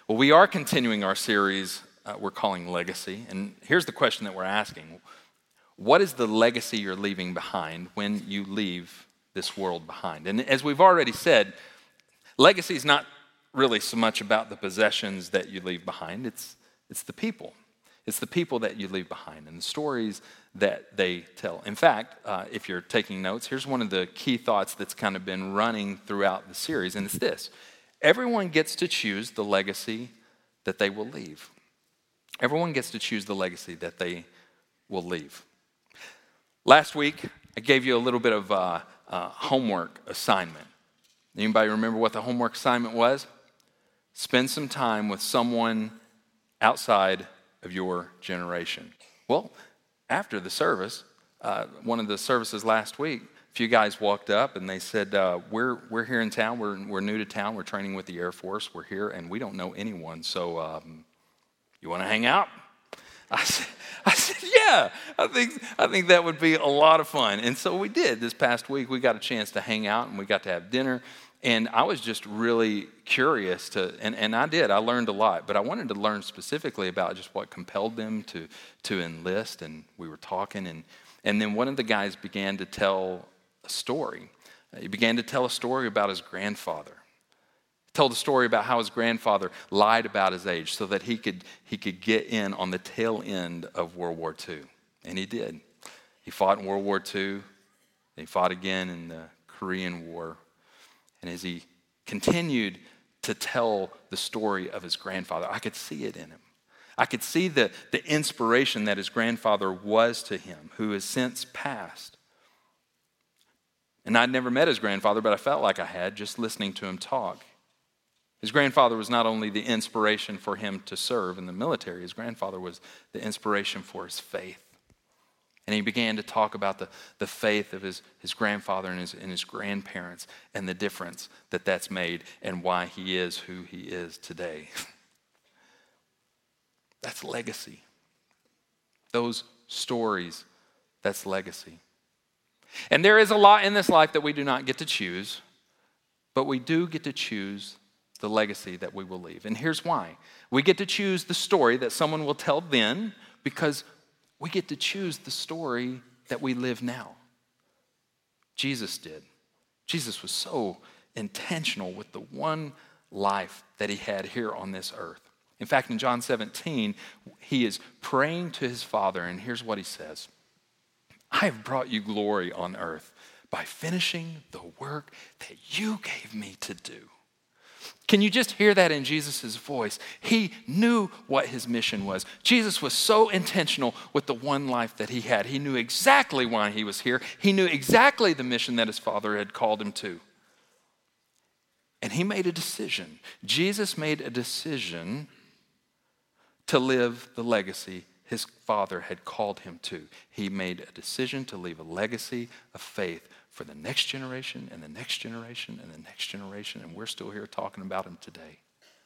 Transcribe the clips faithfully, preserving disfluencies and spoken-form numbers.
Well, we are continuing our series uh, we're calling Legacy. And here's the question that we're asking. What is the legacy you're leaving behind when you leave this world behind? And as we've already said, legacy is not really so much about the possessions that you leave behind. It's, it's the people. It's the people that you leave behind and the stories that they tell. In fact, uh, if you're taking notes, here's one of the key thoughts that's kind of been running throughout the series, and it's this. Everyone gets to choose the legacy that they will leave. Everyone gets to choose the legacy that they will leave. Last week, I gave you a little bit of uh, uh, homework assignment. Anybody remember what the homework assignment was? Spend some time with someone outside of your generation. Well, after the service, uh, one of the services last week, a few guys walked up and they said, uh, we're we're here in town, we're we're new to town, we're training with the Air Force, we're here and we don't know anyone, so um, you want to hang out? I said, I said, yeah, I think I think that would be a lot of fun. And so we did. This past week, we got a chance to hang out and we got to have dinner. And I was just really curious to, and, and I did, I learned a lot, but I wanted to learn specifically about just what compelled them to, to enlist, and we were talking, and, and then one of the guys began to tell a story. He began to tell a story about his grandfather. He told a story about how his grandfather lied about his age so that he could, he could get in on the tail end of World War Two, and he did. He fought in World War Two, he fought again in the Korean War. And as he continued to tell the story of his grandfather, I could see it in him. I could see the, the inspiration that his grandfather was to him, who has since passed. And I'd never met his grandfather, but I felt like I had just listening to him talk. His grandfather was not only the inspiration for him to serve in the military, his grandfather was the inspiration for his faith. And he began to talk about the, the faith of his, his grandfather and his, and his grandparents and the difference that that's made and why he is who he is today. That's legacy. Those stories, that's legacy. And there is a lot in this life that we do not get to choose, but we do get to choose the legacy that we will leave. And here's why. We get to choose the story that someone will tell then because we get to choose the story that we live now. Jesus did. Jesus was so intentional with the one life that he had here on this earth. In fact, in John seventeen, he is praying to his Father, and here's what he says. I have brought you glory on earth by finishing the work that you gave me to do. Can you just hear that in Jesus' voice? He knew what his mission was. Jesus was so intentional with the one life that he had. He knew exactly why he was here. He knew exactly the mission that his Father had called him to. And he made a decision. Jesus made a decision to live the legacy his Father had called him to. He made a decision to leave a legacy of faith for the next generation and the next generation and the next generation, and we're still here talking about him today.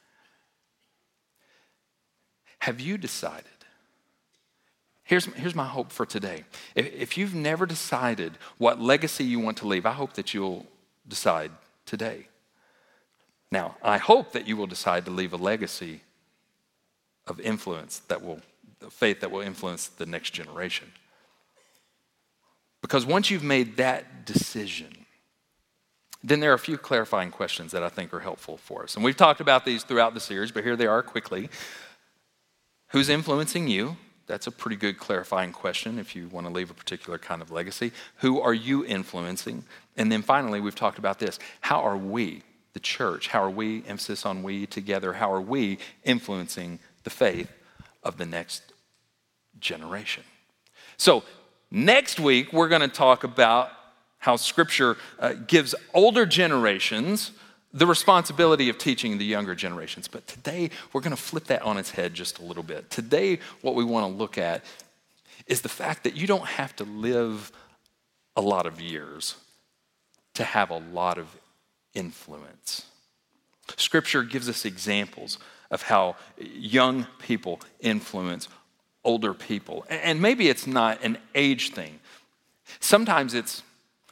Have you decided? Here's, here's my hope for today. If, if you've never decided what legacy you want to leave, I hope that you'll decide today. Now, I hope that you will decide to leave a legacy of influence that will, faith that will influence the next generation. Because once you've made that decision, then there are a few clarifying questions that I think are helpful for us. And we've talked about these throughout the series, but here they are quickly. Who's influencing you? That's a pretty good clarifying question if you want to leave a particular kind of legacy. Who are you influencing? And then finally, we've talked about this. How are we, the church, how are we, emphasis on we together, how are we influencing the faith of the next generation? So, next week, we're going to talk about how Scripture uh, gives older generations the responsibility of teaching the younger generations. But today, we're going to flip that on its head just a little bit. Today, what we want to look at is the fact that you don't have to live a lot of years to have a lot of influence. Scripture gives us examples of how young people influence older people. And maybe it's not an age thing. Sometimes it's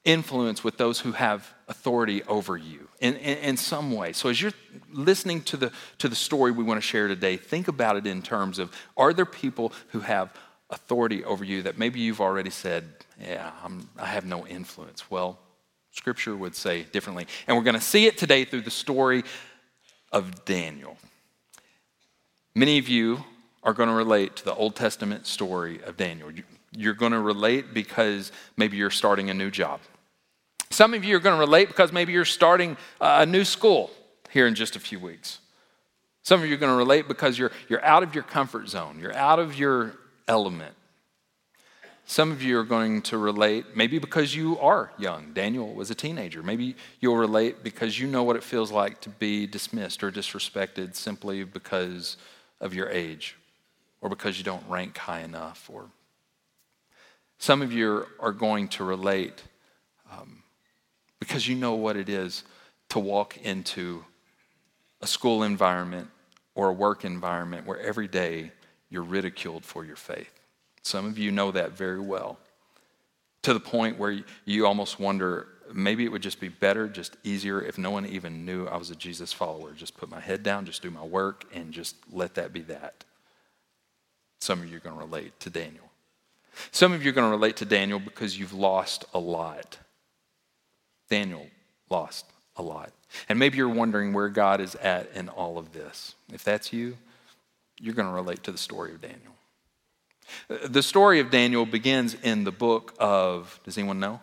influence with those who have authority over you in, in, in some way. So as you're listening to the, to the story we want to share today, think about it in terms of, are there people who have authority over you that maybe you've already said, yeah, I'm, I have no influence? Well, Scripture would say differently. And we're going to see it today through the story of Daniel. Many of you are going to relate to the Old Testament story of Daniel. You're going to relate because maybe you're starting a new job. Some of you are going to relate because maybe you're starting a new school here in just a few weeks. Some of you are going to relate because you're, you're out of your comfort zone. You're out of your element. Some of you are going to relate maybe because you are young. Daniel was a teenager. Maybe you'll relate because you know what it feels like to be dismissed or disrespected simply because of your age or because you don't rank high enough. Or some of you are going to relate um, because you know what it is to walk into a school environment or a work environment where every day you're ridiculed for your faith. Some of you know that very well, to the point where you almost wonder, maybe it would just be better, just easier if no one even knew I was a Jesus follower. Just put my head down, just do my work, and just let that be that. Some of you are going to relate to Daniel. Some of you are going to relate to Daniel because you've lost a lot. Daniel lost a lot. And maybe you're wondering where God is at in all of this. If that's you, you're going to relate to the story of Daniel. The story of Daniel begins in the book of, does anyone know?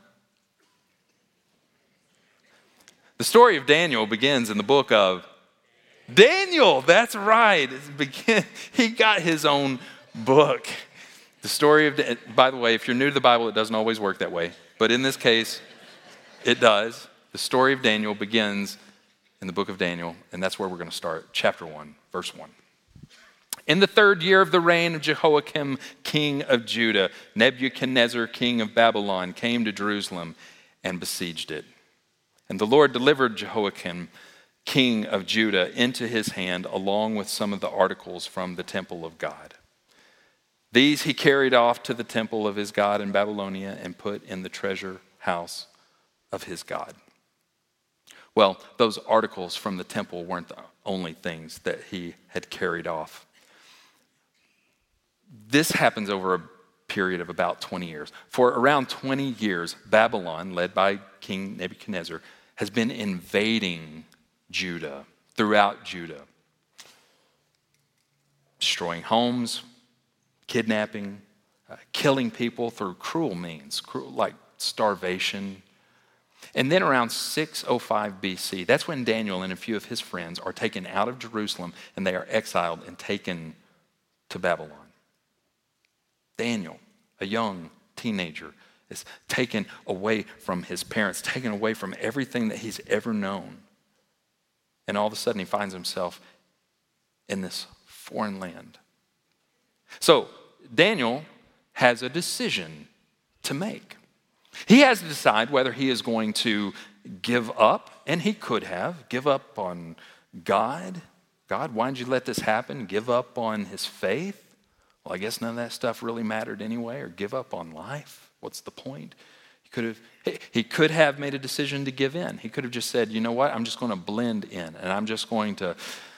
The story of Daniel begins in the book of Daniel. That's right. It begin, he got his own book. The story of, by the way, if you're new to the Bible, it doesn't always work that way. But in this case, it does. The story of Daniel begins in the book of Daniel, and that's where we're going to start. Chapter one, verse one. In the third year of the reign of Jehoiakim, king of Judah, Nebuchadnezzar, king of Babylon, came to Jerusalem and besieged it. And the Lord delivered Jehoiakim, king of Judah, into his hand, along with some of the articles from the temple of God. These he carried off to the temple of his God in Babylonia and put in the treasure house of his God. Well, those articles from the temple weren't the only things that he had carried off. This happens over a period of about twenty years. For around twenty years, Babylon, led by King Nebuchadnezzar, has been invading Judah, throughout Judah. Destroying homes, kidnapping, uh, killing people through cruel means, cruel, like starvation. And then around six oh five B C, that's when Daniel and a few of his friends are taken out of Jerusalem and they are exiled and taken to Babylon. Daniel, a young teenager, is taken away from his parents, taken away from everything that he's ever known. And all of a sudden he finds himself in this foreign land. So Daniel has a decision to make. He has to decide whether he is going to give up, and he could have, give up on God. God, why did you let this happen? Give up on his faith? Well, I guess none of that stuff really mattered anyway, or give up on life. What's the point? He could have, he could have made a decision to give in. He could have just said, you know what, I'm just going to blend in, and I'm just going to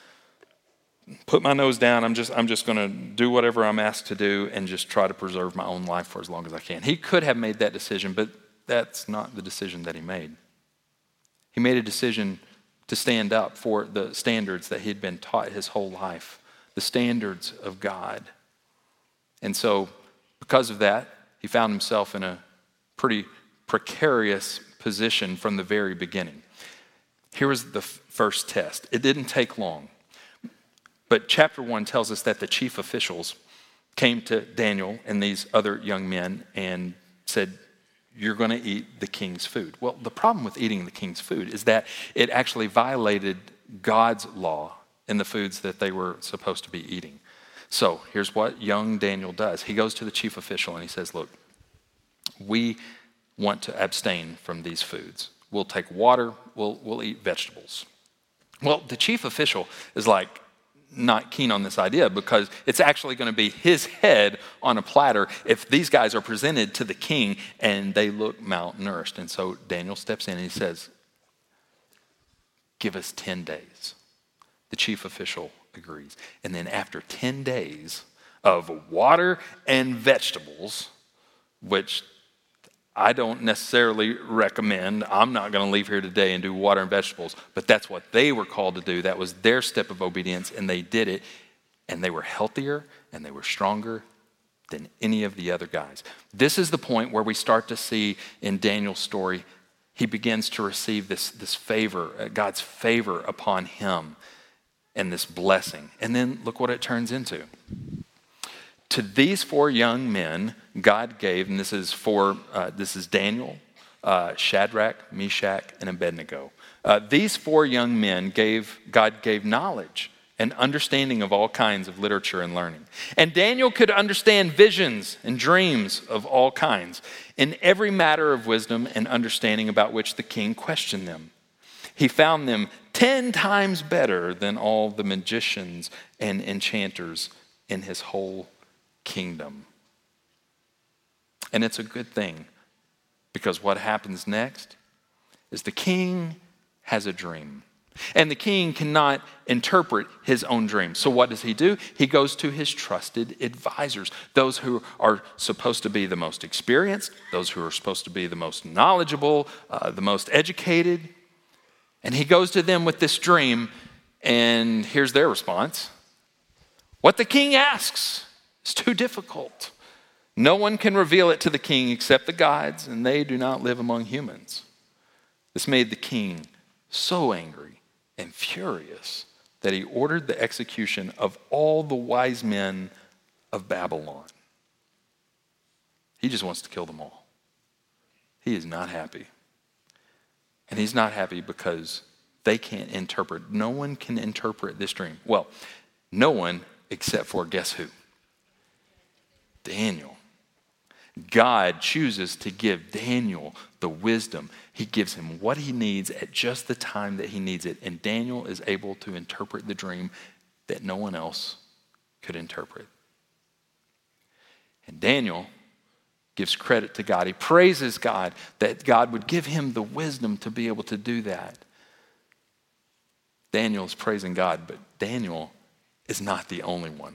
put my nose down. I'm just, I'm just going to do whatever I'm asked to do and just try to preserve my own life for as long as I can. He could have made that decision, but that's not the decision that he made. He made a decision to stand up for the standards that he'd been taught his whole life, the standards of God. And so because of that, he found himself in a pretty precarious position from the very beginning. Here was the f- first test. It didn't take long. But chapter one tells us that the chief officials came to Daniel and these other young men and said, you're going to eat the king's food. Well, the problem with eating the king's food is that it actually violated God's law in the foods that they were supposed to be eating. So here's what young Daniel does. He goes to the chief official and he says, look, we want to abstain from these foods. We'll take water, we'll, we'll eat vegetables. Well, the chief official is like, not keen on this idea because it's actually going to be his head on a platter if these guys are presented to the king and they look malnourished. And so Daniel steps in and he says, give us ten days. The chief official agrees. And then after ten days of water and vegetables, which I don't necessarily recommend. I'm not going to leave here today and do water and vegetables, but that's what they were called to do. That was their step of obedience, and they did it, and they were healthier and they were stronger than any of the other guys. This is the point where we start to see in Daniel's story, he begins to receive this, this favor, God's favor upon him and this blessing. And then look what it turns into. To these four young men, God gave, and this is for uh, this is Daniel, uh, Shadrach, Meshach, and Abednego. Uh, these four young men gave God gave knowledge and understanding of all kinds of literature and learning. And Daniel could understand visions and dreams of all kinds in every matter of wisdom and understanding about which the king questioned them. He found them ten times better than all the magicians and enchanters in his whole kingdom. And it's a good thing, because what happens next is the king has a dream. And the king cannot interpret his own dream. So what does he do? He goes to his trusted advisors, those who are supposed to be the most experienced, those who are supposed to be the most knowledgeable, uh, the most educated. And he goes to them with this dream, and here's their response. What the king asks is too difficult. No one can reveal it to the king except the gods, and they do not live among humans. This made the king so angry and furious that he ordered the execution of all the wise men of Babylon. He just wants to kill them all. He is not happy. And he's not happy because they can't interpret. No one can interpret this dream. Well, no one except for, guess who? Daniel. God chooses to give Daniel the wisdom. He gives him what he needs at just the time that he needs it. And Daniel is able to interpret the dream that no one else could interpret. And Daniel gives credit to God. He praises God that God would give him the wisdom to be able to do that. Daniel is praising God, but Daniel is not the only one.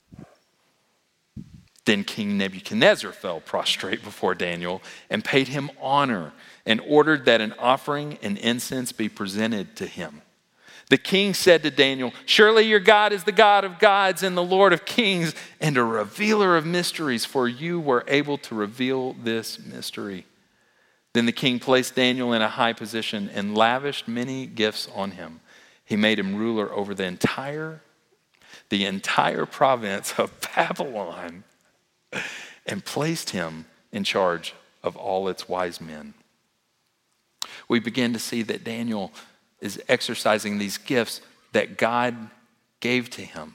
Then King Nebuchadnezzar fell prostrate before Daniel and paid him honor and ordered that an offering and incense be presented to him. The king said to Daniel, surely your God is the God of gods and the Lord of kings and a revealer of mysteries, for you were able to reveal this mystery. Then the king placed Daniel in a high position and lavished many gifts on him. He made him ruler over the entire, the entire province of Babylon, and placed him in charge of all its wise men. We begin to see that Daniel is exercising these gifts that God gave to him.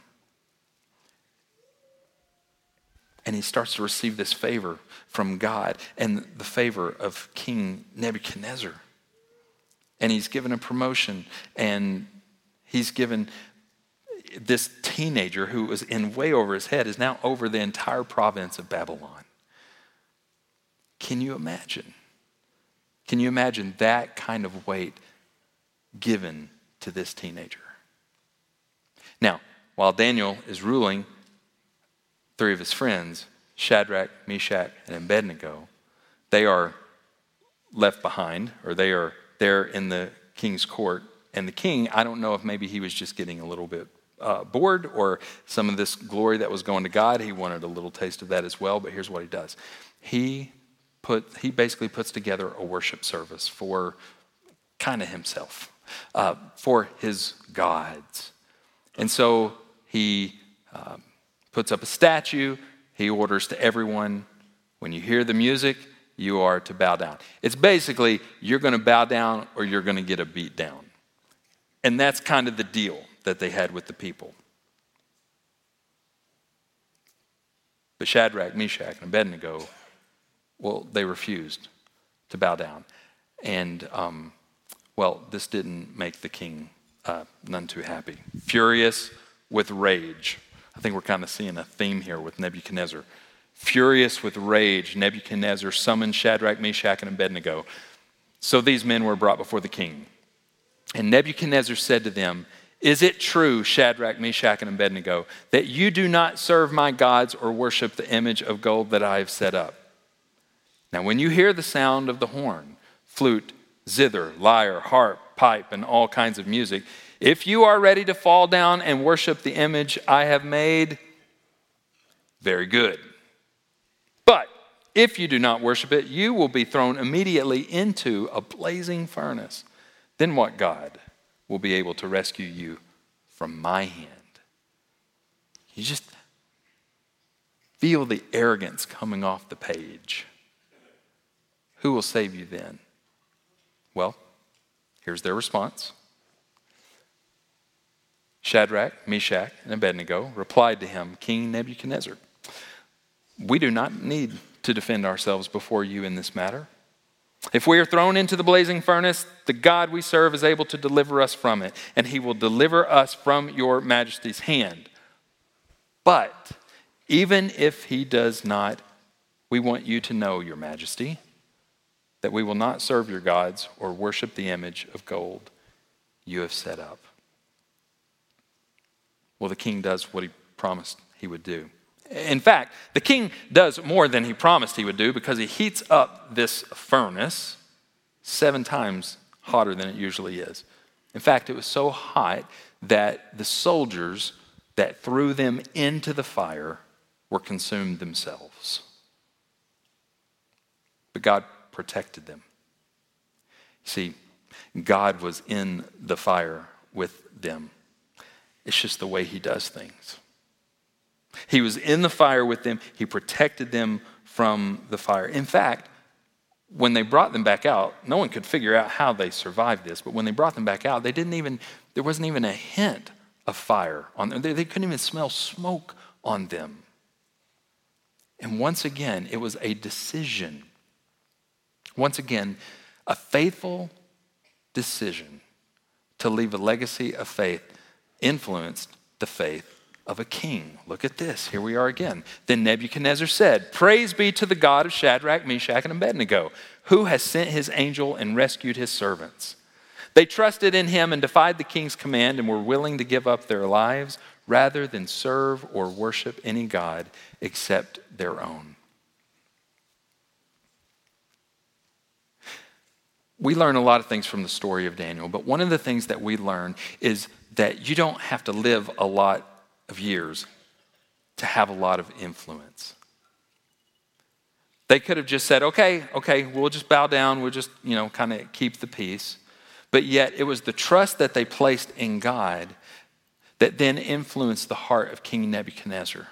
And he starts to receive this favor from God and the favor of King Nebuchadnezzar. And he's given a promotion, and he's given this teenager who was in way over his head is now over the entire province of Babylon. Can you imagine? Can you imagine that kind of weight given to this teenager? Now, while Daniel is ruling, three of his friends, Shadrach, Meshach, and Abednego, they are left behind, or they are there in the king's court. And the king, I don't know if maybe he was just getting a little bit uh, bored, or some of this glory that was going to God, he wanted a little taste of that as well. But here's what he does. He put he basically puts together a worship service for kind of himself, uh, for his gods. And so he uh, puts up a statue. He orders to everyone, when you hear the music, you are to bow down. It's basically, you're going to bow down or you're going to get a beat down. And that's kind of the deal that they had with the people. But Shadrach, Meshach, and Abednego, well, they refused to bow down. And, um, well, this didn't make the king uh, none too happy. Furious with rage. I think we're kind of seeing a theme here with Nebuchadnezzar. Furious with rage, Nebuchadnezzar summoned Shadrach, Meshach, and Abednego. So these men were brought before the king. And Nebuchadnezzar said to them, "Is it true, Shadrach, Meshach, and Abednego, that you do not serve my gods or worship the image of gold that I have set up? Now when you hear the sound of the horn, flute, zither, lyre, harp, pipe, and all kinds of music, if you are ready to fall down and worship the image I have made, very good. But if you do not worship it, you will be thrown immediately into a blazing furnace. Then what God will be able to rescue you from my hand?" You just feel the arrogance coming off the page. Who will save you then? Well, here's their response. Shadrach, Meshach, and Abednego replied to him, "King Nebuchadnezzar, we do not need to defend ourselves before you in this matter. If we are thrown into the blazing furnace, the God we serve is able to deliver us from it, and he will deliver us from your majesty's hand. But even if he does not, we want you to know, your majesty, that we will not serve your gods or worship the image of gold you have set up." Well, the king does what he promised he would do. In fact, the king does more than he promised he would do, because he heats up this furnace seven times hotter than it usually is. In fact, it was so hot that the soldiers that threw them into the fire were consumed themselves. But God protected them. See, God was in the fire with them. It's just the way he does things. He was in the fire with them. He protected them from the fire. In fact, when they brought them back out, no one could figure out how they survived this, but when they brought them back out, they didn't even, there wasn't even a hint of fire on them. They, they couldn't even smell smoke on them. And once again, it was a decision. Once again, a faithful decision to leave a legacy of faith influenced the faith of a king. Look at this. Here we are again. Then Nebuchadnezzar said, "Praise be to the God of Shadrach, Meshach, and Abednego, who has sent his angel and rescued his servants. They trusted in him and defied the king's command and were willing to give up their lives rather than serve or worship any god except their own." We learn a lot of things from the story of Daniel, but one of the things that we learn is that you don't have to live a lot of years to have a lot of influence. They could have just said, okay, okay, we'll just bow down, we'll just, you know, kind of keep the peace. But yet it was the trust that they placed in God that then influenced the heart of King Nebuchadnezzar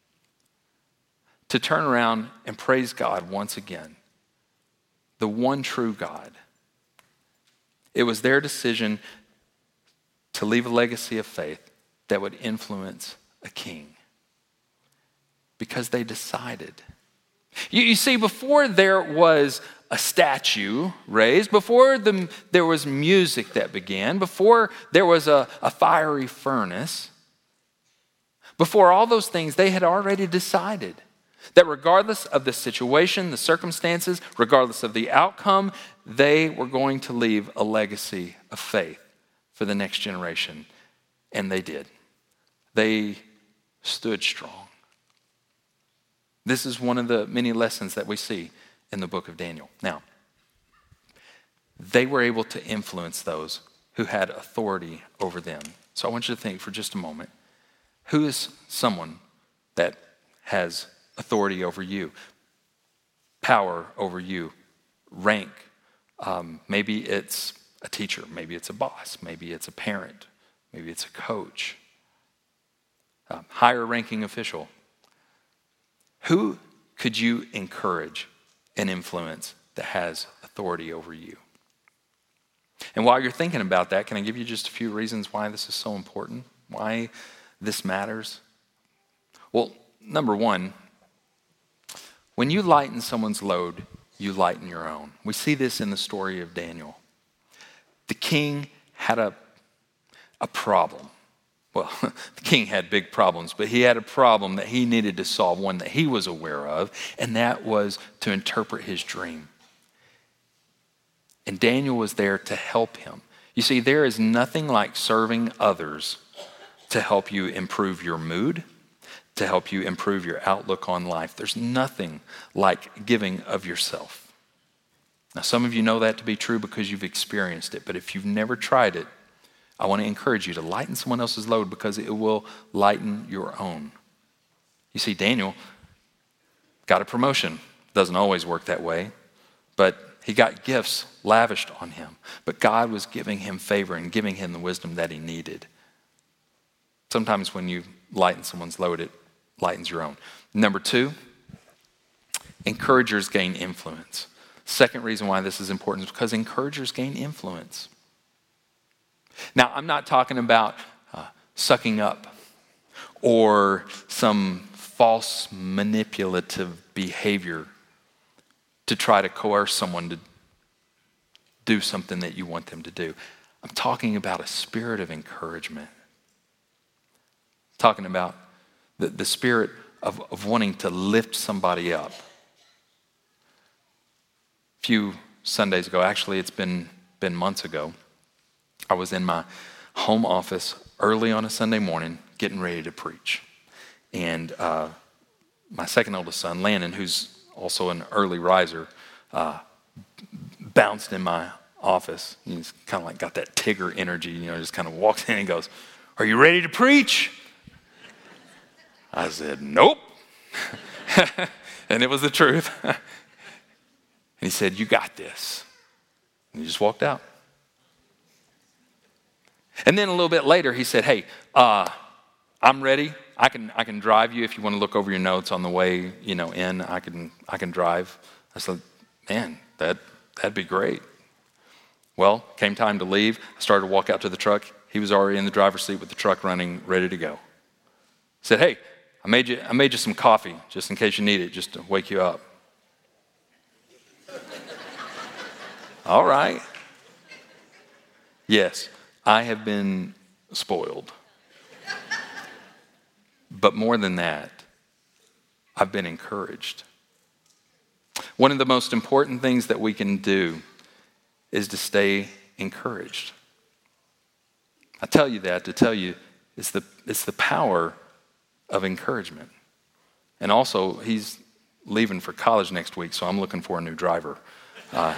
to turn around and praise God once again, the one true God. It was their decision to leave a legacy of faith that would influence a king, because they decided. You, you see, before there was a statue raised, before the, there was music that began, before there was a, a fiery furnace, before all those things, they had already decided that regardless of the situation, the circumstances, regardless of the outcome, they were going to leave a legacy of faith for the next generation. And they did. They stood strong. This is one of the many lessons that we see in the book of Daniel. Now, they were able to influence those who had authority over them. So I want you to think for just a moment, who is someone that has authority over you, power over you, rank? Um, maybe it's a teacher, maybe it's a boss, maybe it's a parent, maybe it's a coach, a higher ranking official. Who could you encourage and influence that has authority over you? And while you're thinking about that, can I give you just a few reasons why this is so important? Why this matters? Well, number one, when you lighten someone's load, you lighten your own. We see this in the story of Daniel. The king had a, a problem. well, the king had big problems, but he had a problem that he needed to solve, one that he was aware of, and that was to interpret his dream. And Daniel was there to help him. You see, there is nothing like serving others to help you improve your mood, to help you improve your outlook on life. There's nothing like giving of yourself. Now, some of you know that to be true because you've experienced it, but if you've never tried it, I want to encourage you to lighten someone else's load because it will lighten your own. You see, Daniel got a promotion. Doesn't always work that way, but he got gifts lavished on him. But God was giving him favor and giving him the wisdom that he needed. Sometimes when you lighten someone's load, it lightens your own. Number two, encouragers gain influence. Second reason why this is important is because encouragers gain influence. Now, I'm not talking about uh, sucking up or some false manipulative behavior to try to coerce someone to do something that you want them to do. I'm talking about a spirit of encouragement. I'm talking about the, the spirit of, of wanting to lift somebody up. A few Sundays ago, actually it's been, been months ago, I was in my home office early on a Sunday morning getting ready to preach. And uh, my second oldest son, Landon, who's also an early riser, uh, bounced in my office. He's kind of like got that Tigger energy, you know, just kind of walks in and goes, "Are you ready to preach?" I said, "Nope." And it was the truth. And he said, "You got this." And he just walked out. And then a little bit later, he said, "Hey, uh, I'm ready. I can I can drive you if you want to look over your notes on the way, you know, in. I can I can drive." I said, "Man, that that'd be great." Well, came time to leave. I started to walk out to the truck. He was already in the driver's seat with the truck running, ready to go. I said, "Hey, I made you I made you some coffee just in case you need it, just to wake you up." All right. Yes, I have been spoiled. But more than that, I've been encouraged. One of the most important things that we can do is to stay encouraged. I tell you that to tell you it's the, it's the power of encouragement. And also, he's leaving for college next week, so I'm looking for a new driver. Uh,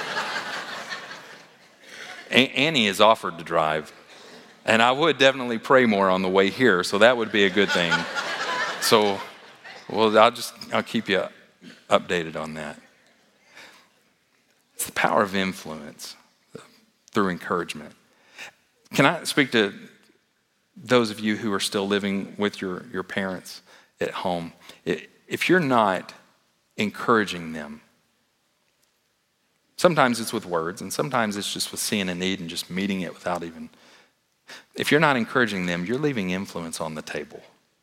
Annie has offered to drive. And I would definitely pray more on the way here, so that would be a good thing. So, well, I'll just, I'll keep you updated on that. It's the power of influence through encouragement. Can I speak to those of you who are still living with your, your parents at home? If you're not encouraging them, sometimes it's with words, and sometimes it's just with seeing a need and just meeting it without even... If you're not encouraging them, you're leaving influence on the table.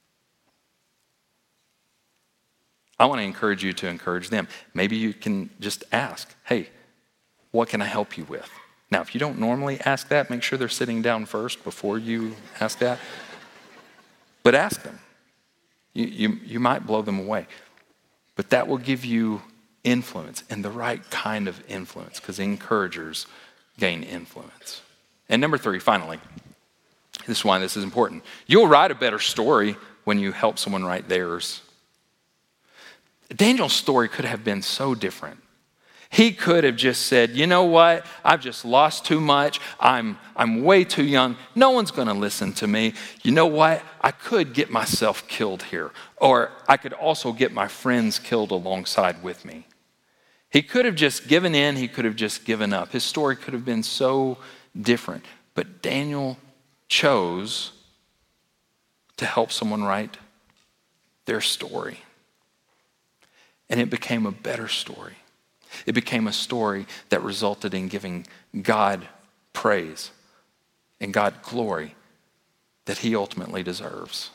I want to encourage you to encourage them. Maybe you can just ask, "Hey, what can I help you with?" Now, if you don't normally ask that, make sure they're sitting down first before you ask that. But ask them. You, you, you might blow them away. But that will give you influence, and the right kind of influence, because encouragers gain influence. And number three, finally, this is why this is important. You'll write a better story when you help someone write theirs. Daniel's story could have been so different. He could have just said, "You know what? I've just lost too much. I'm, I'm way too young. No one's going to listen to me. You know what? I could get myself killed here. Or I could also get my friends killed alongside with me." He could have just given in. He could have just given up. His story could have been so different. But Daniel chose to help someone write their story. And it became a better story. It became a story that resulted in giving God praise and God glory that he ultimately deserves.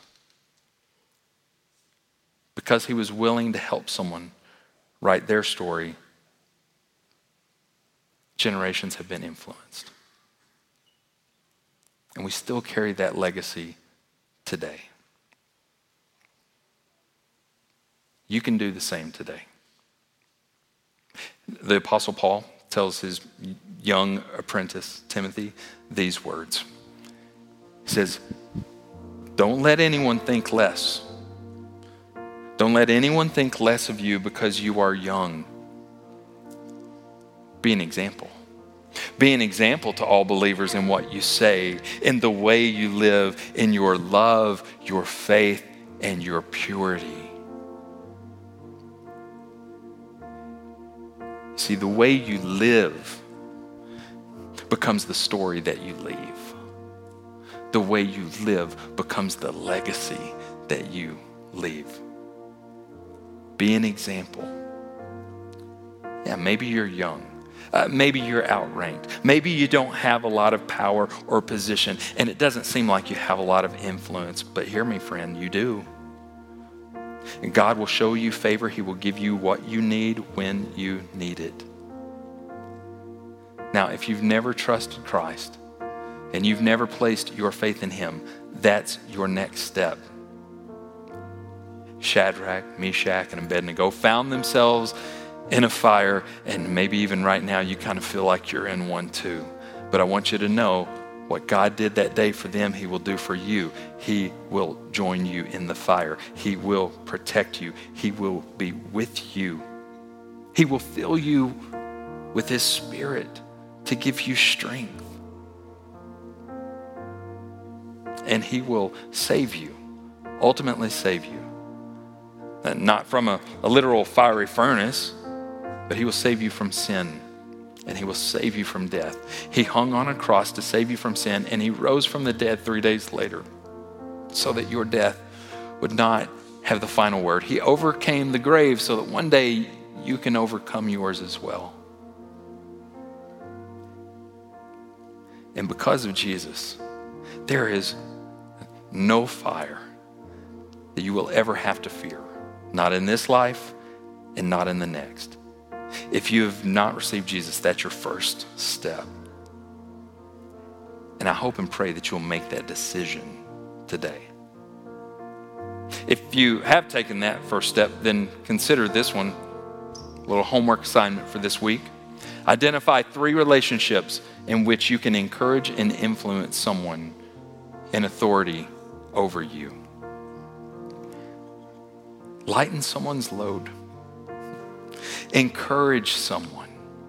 Because he was willing to help someone write their story, generations have been influenced. And we still carry that legacy today. You can do the same today. The Apostle Paul tells his young apprentice, Timothy, these words. He says, don't let anyone think less. Don't let anyone think less of you because you are young. Be an example. Be an example to all believers in what you say, in the way you live, in your love, your faith, and your purity. See, the way you live becomes the story that you leave. The way you live becomes the legacy that you leave. Be an example. Yeah, maybe you're young. Uh, maybe you're outranked. Maybe you don't have a lot of power or position, and it doesn't seem like you have a lot of influence. But hear me, friend, you do. And God will show you favor. He will give you what you need when you need it. Now, if you've never trusted Christ and you've never placed your faith in him, that's your next step. Shadrach, Meshach, and Abednego found themselves in a fire, and maybe even right now you kind of feel like you're in one too. But I want you to know what God did that day for them, he will do for you. He will join you in the fire. He will protect you. He will be with you. He will fill you with his Spirit to give you strength. And he will save you, ultimately save you. And not from a, a literal fiery furnace, but he will save you from sin, and he will save you from death. He hung on a cross to save you from sin, and he rose from the dead three days later so that your death would not have the final word. He overcame the grave so that one day you can overcome yours as well. And because of Jesus, there is no fire that you will ever have to fear, not in this life and not in the next. If you have not received Jesus, that's your first step. And I hope and pray that you'll make that decision today. If you have taken that first step, then consider this one, a little homework assignment for this week. Identify three relationships in which you can encourage and influence someone in authority over you. Lighten someone's load. Encourage someone.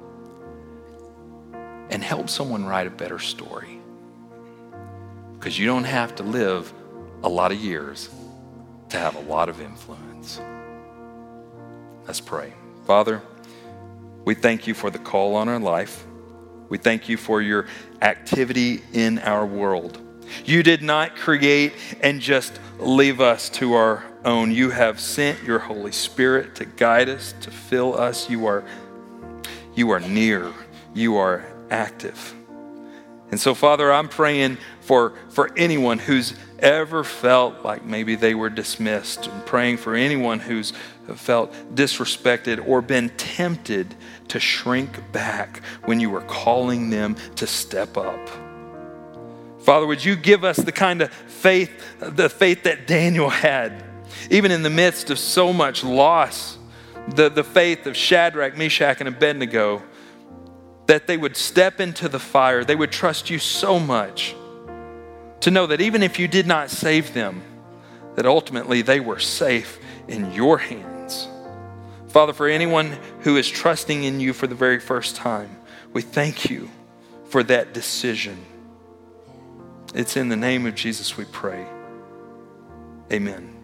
And help someone write a better story. Because you don't have to live a lot of years to have a lot of influence. Let's pray. Father, we thank you for the call on our life. We thank you for your activity in our world. You did not create and just leave us to our own. You have sent your Holy Spirit to guide us, to fill us. You are, you are near. You are active. And so, Father, I'm praying for, for anyone who's ever felt like maybe they were dismissed. I'm praying for anyone who's felt disrespected or been tempted to shrink back when you were calling them to step up. Father, would you give us the kind of faith, the faith that Daniel had, even in the midst of so much loss, the, the faith of Shadrach, Meshach, and Abednego, that they would step into the fire. They would trust you so much to know that even if you did not save them, that ultimately they were safe in your hands. Father, for anyone who is trusting in you for the very first time, we thank you for that decision. It's in the name of Jesus we pray. Amen.